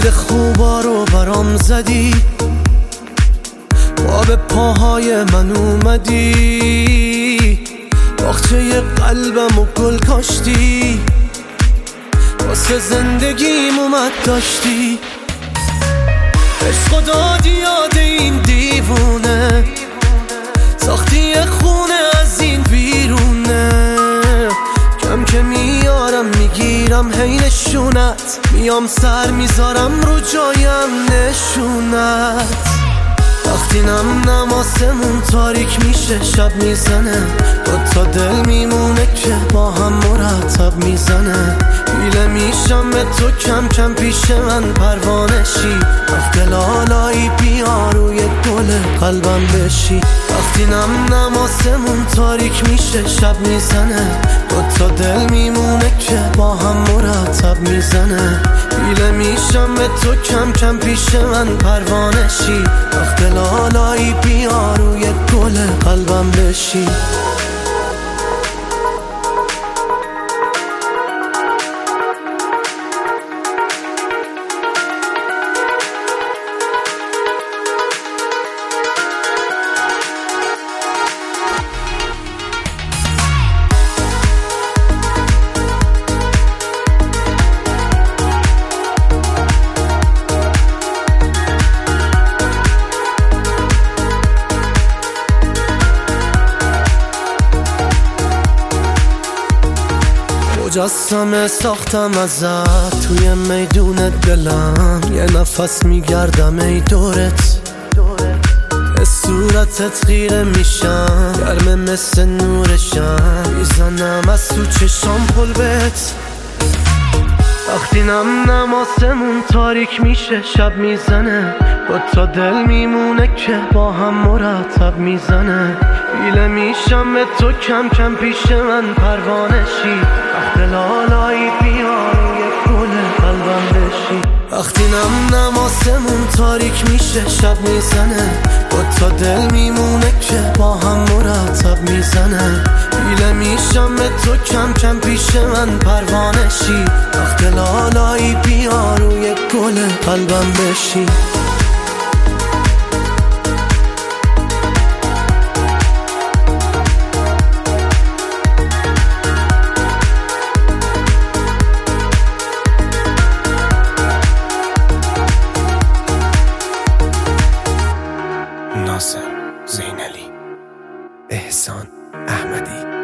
دید خوبا رو برام زدی، با به پاهای من اومدی، باغچه قلبم و گل کاشتی، واسه زندگیم اومد داشتی. عشق دادی یاد این دیوونه، ساختی خونه از این بیرونه. کم که میارم میگیرم هی نشونت، میام سر میذارم رو جایم نشونت. وقتی نم آسمون تاریک میشه شب میزنه، دوتا دل میمونه که با هم مرتب میزنه. حیله میشم به تو کم کم پیش من پروانه شی، وقت لالایی بیا روی گل قلبم بشی. وقتی نم آسمون تاریک میشه شب میزنه، دوتا دل میمونه که با هم مرتب میزنه. حیله میشم به تو کم کم پیش من پروانه شی، وقت لالایی بیا روی گل قلبم بشی. مجسمه ساختم ازت توی میدون دلم، یه نفس میگردم ای دورت، به صورتت خیره میشم، گرمه مثل نورشم، میزنم از تو چشام پلبت. وقتی نم آسمون تاریک میشه شب میزنه، دوتا دل میمونه که با هم مرتب میزنه. حیله میشم به تو کم کم پیش من پروانه شی، وقت لالایی بیا روی گل قلبم بشی. وقتی نم آسمون تاریک میشه شب میزنه، دوتا دل میمونه که با هم مرتب میزنه. حیله میشم به تو کم کم پیش من پروانه شی، وقت لالایی بیا روی گل قلبم بشی. ناصر زینلی، احسان احمدی.